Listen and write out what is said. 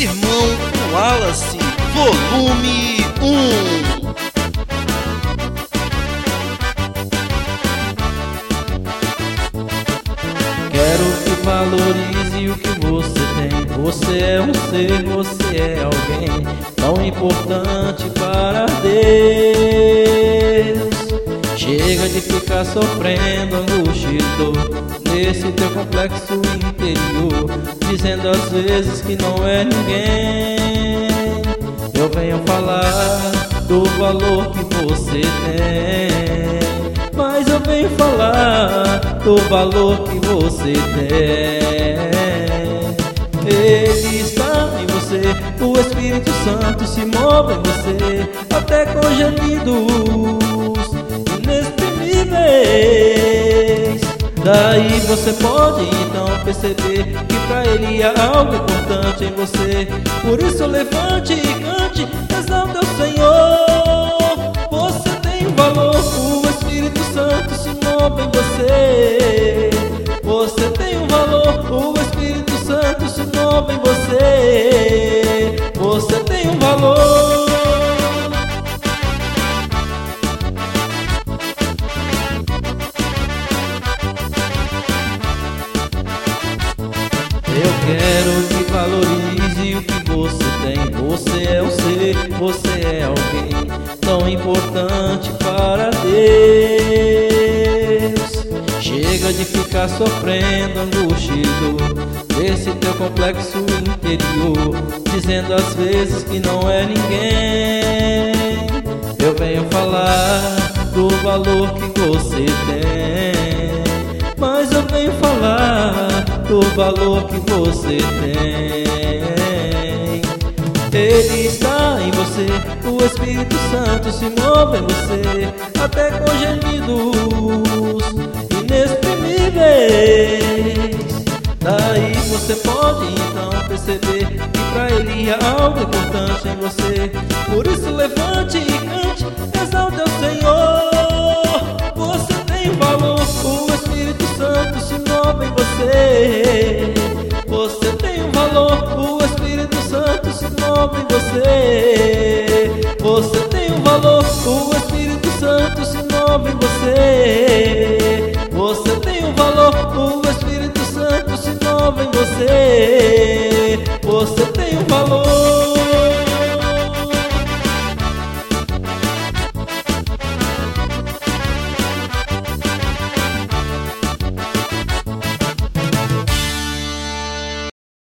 Irmão Wallace, volume 1. Quero que valorize o que você tem. Você é um ser, você é alguém tão importante para Deus. Chega de ficar sofrendo angústia e dor nesse teu complexo interior, dizendo às vezes que não é ninguém. Eu venho falar do valor que você tem, mas eu venho falar do valor que você tem. Ele está em você, o Espírito Santo se move em você, até com gemidos inexprimíveis. Daí você pode então perceber que pra Ele há algo importante em você. Por isso levante e cante, exalte ao Senhor. Você tem valor, o Espírito Santo se move em você. Você tem um valor, o Espírito Santo se move em você. Você tem um valor. Eu quero que valorize o que você tem. Você é um ser, você é alguém tão importante para Deus. Chega de ficar sofrendo angústia e dor desse teu complexo interior, dizendo às vezes que não é ninguém. Eu venho falar do valor que você tem, mas eu venho falar do valor que você tem. Ele está em você, o Espírito Santo se move em você, até com gemidos inexprimíveis. Daí você pode então perceber que pra Ele há algo importante em você. Por isso levante e cante, exalte ao Senhor. Você tem valor, o Espírito Santo se move em você. Você tem um valor, o Espírito Santo se move em você. Você tem um valor, o Espírito Santo se move em você. Você tem um valor, o Espírito Santo se move em você. Você tem um valor.